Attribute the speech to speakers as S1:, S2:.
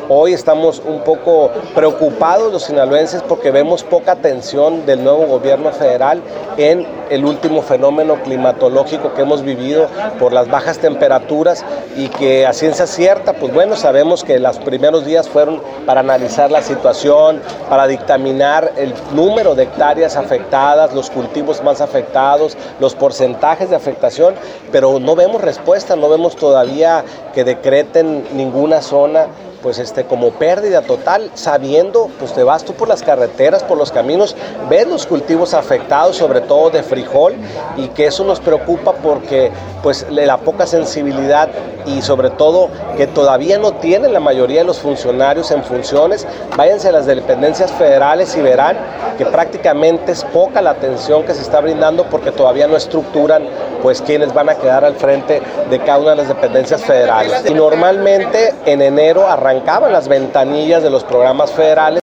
S1: Hoy estamos un poco preocupados los sinaloenses porque vemos poca atención del nuevo gobierno federal en el último fenómeno climatológico que hemos vivido por las bajas temperaturas y que a ciencia cierta, pues bueno, sabemos que los primeros días fueron para analizar la situación, para dictaminar el número de hectáreas afectadas, los cultivos más afectados, los porcentajes de afectación, pero no vemos respuesta, no vemos todavía que decreten ninguna zona pues como pérdida total, sabiendo, pues te vas tú por las carreteras, por los caminos, ves los cultivos afectados, sobre todo de frijol, y que eso nos preocupa porque pues la poca sensibilidad y sobre todo que todavía no tienen la mayoría de los funcionarios en funciones. Váyanse a las dependencias federales y verán que prácticamente es poca la atención que se está brindando porque todavía no estructuran pues quienes van a quedar al frente de cada una de las dependencias federales. Y normalmente en enero arrancaban las ventanillas de los programas federales.